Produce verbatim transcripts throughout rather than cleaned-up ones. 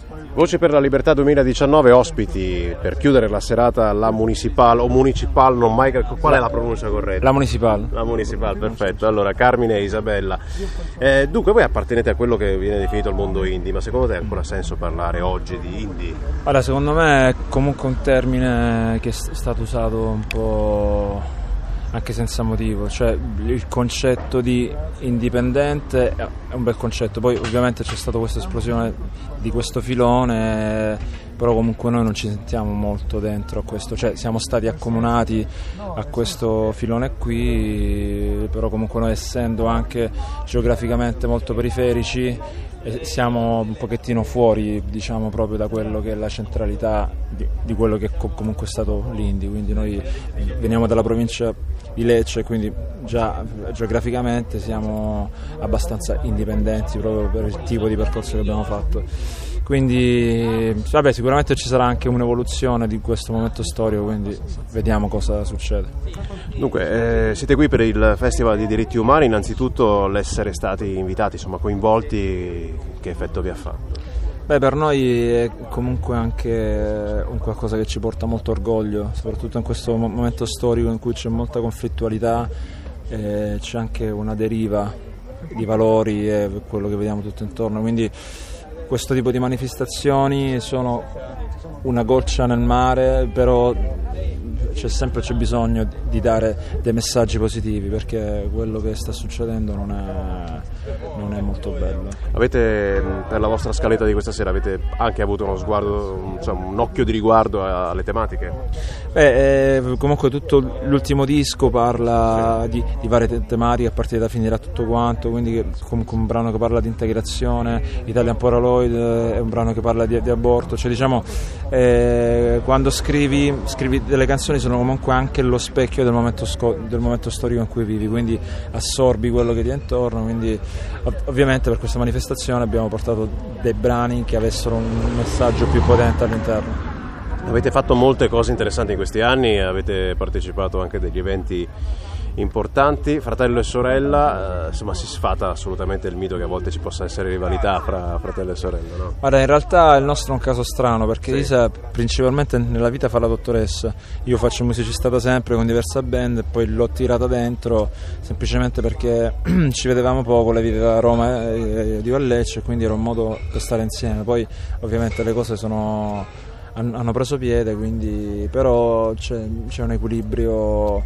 Voci per la Libertà duemiladiciannove, ospiti per chiudere la serata la Municipal o Municipal, non mai qual è la pronuncia corretta? La Municipal. La Municipal, perfetto. Allora, Carmine e Isabella. Eh, dunque, voi appartenete a quello che viene definito il mondo indie, ma secondo te ha ancora senso parlare oggi di indie? Allora, secondo me è comunque un termine che è stato usato un po' anche senza motivo, cioè il concetto di indipendente è un bel concetto, poi ovviamente c'è stata questa esplosione di questo filone, però comunque noi non ci sentiamo molto dentro a questo, cioè siamo stati accomunati a questo filone qui, però comunque noi, essendo anche geograficamente molto periferici, siamo un pochettino fuori, diciamo, proprio da quello che è la centralità di, di quello che comunque è stato l'indie, quindi noi veniamo dalla provincia di Lecce, quindi già geograficamente siamo abbastanza indipendenti proprio per il tipo di percorso che abbiamo fatto. Quindi vabbè, sicuramente ci sarà anche un'evoluzione di questo momento storico, quindi vediamo cosa succede. Dunque, eh, siete qui per il Festival di Diritti Umani, innanzitutto l'essere stati invitati, insomma coinvolti, che effetto vi ha fatto? Beh, per noi è comunque anche un qualcosa che ci porta molto orgoglio, soprattutto in questo momento storico in cui c'è molta conflittualità, eh, c'è anche una deriva di valori e quello che vediamo tutto intorno, quindi questo tipo di manifestazioni sono una goccia nel mare, però c'è sempre c'è bisogno di dare dei messaggi positivi, perché quello che sta succedendo non è, non è molto bello. Avete, per la vostra scaletta di questa sera, avete anche avuto uno sguardo, insomma, un occhio di riguardo alle tematiche? Beh, eh, comunque tutto l'ultimo disco parla sì. di, di varie te- tematiche, a partire da Finirà tutto quanto, quindi comunque un brano che parla di integrazione, Italian Polaroid è un brano che parla di, di aborto, cioè diciamo eh, quando scrivi, scrivi delle canzoni sono comunque anche lo specchio del momento, sco- del momento storico in cui vivi, quindi assorbi quello che ti è intorno, quindi ov- ovviamente per questa manifestazione abbiamo portato dei brani che avessero un messaggio più potente all'interno. Avete fatto molte cose interessanti in questi anni, avete partecipato anche a degli eventi importanti, fratello e sorella, eh, insomma si sfata assolutamente il mito che a volte ci possa essere rivalità fra fratello e sorella, no? Guarda, in realtà il nostro è un caso strano, perché sì. Isa principalmente nella vita fa la dottoressa, io faccio musicista da sempre con diverse band e poi l'ho tirata dentro semplicemente perché ci vedevamo poco, lei viveva a Roma e io a Lecce, quindi era un modo per stare insieme, poi ovviamente le cose sono... hanno preso piede, quindi però c'è, c'è un equilibrio,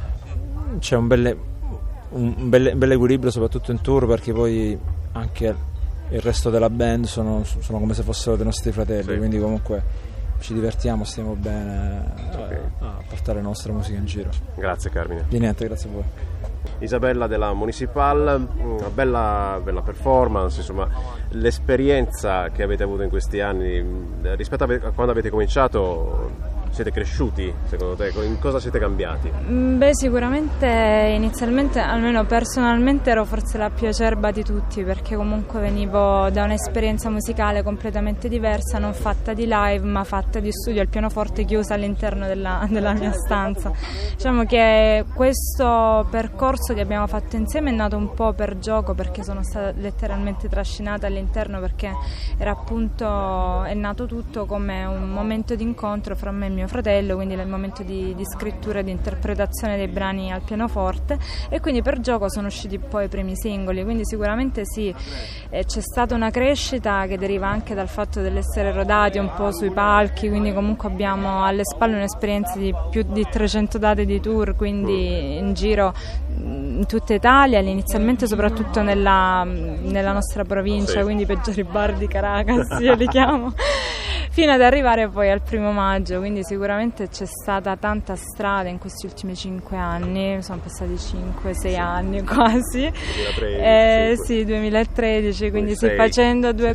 c'è un bel, un, bel, un bel equilibrio soprattutto in tour, perché poi anche il resto della band sono, sono come se fossero dei nostri fratelli, sì. Quindi comunque ci divertiamo, stiamo bene okay. a, a portare la nostra musica in giro. Grazie Carmine. Di niente, grazie a voi. Isabella della Municipal, una bella, bella performance, insomma l'esperienza che avete avuto in questi anni rispetto a quando avete cominciato, siete cresciuti secondo te? In cosa siete cambiati? Beh, sicuramente inizialmente, almeno personalmente, ero forse la più acerba di tutti, perché comunque venivo da un'esperienza musicale completamente diversa, non fatta di live ma fatta di studio al pianoforte chiusa all'interno della, della mia stanza. Diciamo che questo percorso che abbiamo fatto insieme è nato un po' per gioco, perché sono stata letteralmente trascinata all'interno, perché era appunto, è nato tutto come un momento di incontro fra me e mio fratello, quindi nel momento di, di scrittura e di interpretazione dei brani al pianoforte, e quindi per gioco sono usciti poi i primi singoli, quindi sicuramente sì, eh, c'è stata una crescita che deriva anche dal fatto dell'essere rodati un po' sui palchi, quindi comunque abbiamo alle spalle un'esperienza di più di trecento date di tour, quindi in giro in tutta Italia, inizialmente soprattutto nella, nella nostra provincia, sì. Quindi peggiori bar di Caracas io li chiamo, fino ad arrivare poi al primo maggio, quindi sicuramente c'è stata tanta strada in questi ultimi cinque anni, sono passati cinque sei anni quasi, duemilatredici, eh, sì, duemilatredici, quindi sì, facendo due sì.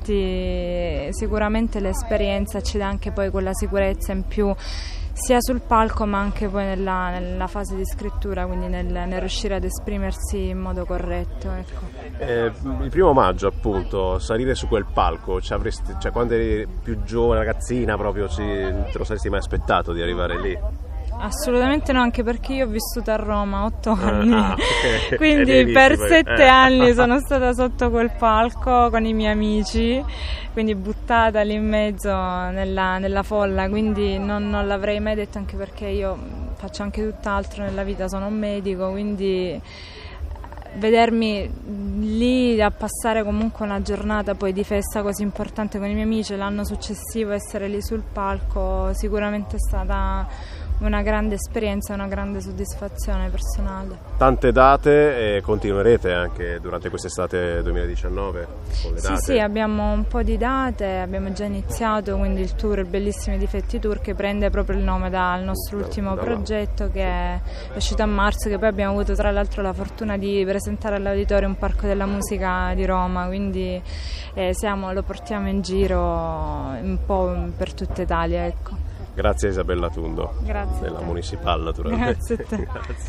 conti sicuramente l'esperienza ci dà anche poi quella sicurezza in più, sia sul palco ma anche poi nella, nella fase di scrittura, quindi nel, nel riuscire ad esprimersi in modo corretto, ecco. Eh, il primo maggio appunto, salire su quel palco, ci avresti, cioè quando eri più giovane, ragazzina proprio, ci, te lo saresti mai aspettato di arrivare lì? Assolutamente no, anche perché io ho vissuto a Roma otto anni, ah, okay. quindi per sette eh. anni sono stata sotto quel palco con i miei amici, quindi buttata lì in mezzo nella, nella folla, quindi non, non l'avrei mai detto, anche perché io faccio anche tutt'altro nella vita, sono un medico, quindi vedermi lì a passare comunque una giornata poi di festa così importante con i miei amici, l'anno successivo essere lì sul palco, sicuramente è stata una grande esperienza, una grande soddisfazione personale. Tante date e continuerete anche durante quest'estate duemiladiciannove con le date? Sì, sì, abbiamo un po' di date, abbiamo già iniziato, quindi il tour, il Bellissimi Difetti Tour, che prende proprio il nome dal nostro ultimo progetto che è uscito a marzo, che poi abbiamo avuto tra l'altro la fortuna di presentare all'Auditorium un Parco della Musica di Roma, quindi eh, siamo, lo portiamo in giro un po' per tutta Italia, ecco. Grazie Isabella Tundo. Grazie. Della Municipal, naturalmente. Grazie a te. Grazie.